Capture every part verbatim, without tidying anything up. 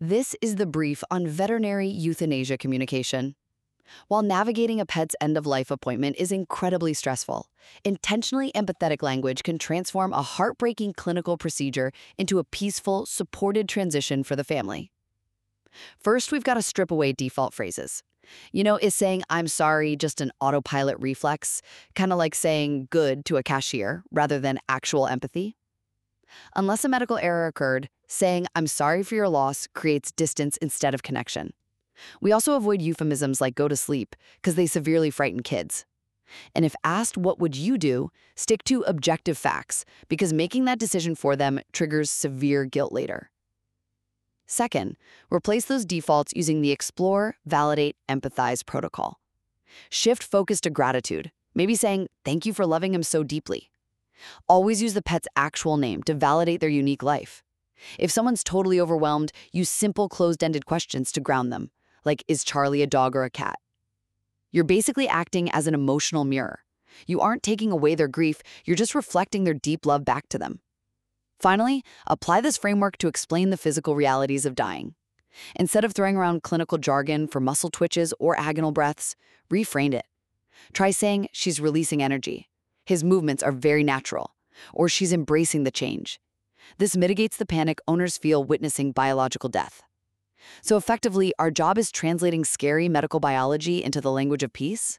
This is the brief on veterinary euthanasia communication. While navigating a pet's end-of-life appointment is incredibly stressful, intentionally empathetic language can transform a heartbreaking clinical procedure into a peaceful, supported transition for the family. First, we've got to strip away default phrases. You know, is saying "I'm sorry" just an autopilot reflex, kind of like saying "good" to a cashier rather than actual empathy? Unless a medical error occurred, saying "I'm sorry for your loss" creates distance instead of connection. We also avoid euphemisms like "go to sleep" because they severely frighten kids. And if asked what would you do, stick to objective facts because making that decision for them triggers severe guilt later. Second, replace those defaults using the Explore, Validate, Empathize protocol. Shift focus to gratitude, maybe saying "thank you for loving him so deeply." Always use the pet's actual name to validate their unique life. If someone's totally overwhelmed, use simple closed-ended questions to ground them, like "is Charlie a dog or a cat?" You're basically acting as an emotional mirror. You aren't taking away their grief, you're just reflecting their deep love back to them. Finally, apply this framework to explain the physical realities of dying. Instead of throwing around clinical jargon for muscle twitches or agonal breaths, reframe it. Try saying "she's releasing energy," "his movements are very natural," or "she's embracing the change." This mitigates the panic owners feel witnessing biological death. So effectively, our job is translating scary medical biology into the language of peace.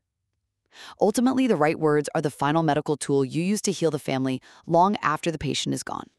Ultimately, the right words are the final medical tool you use to heal the family long after the patient is gone.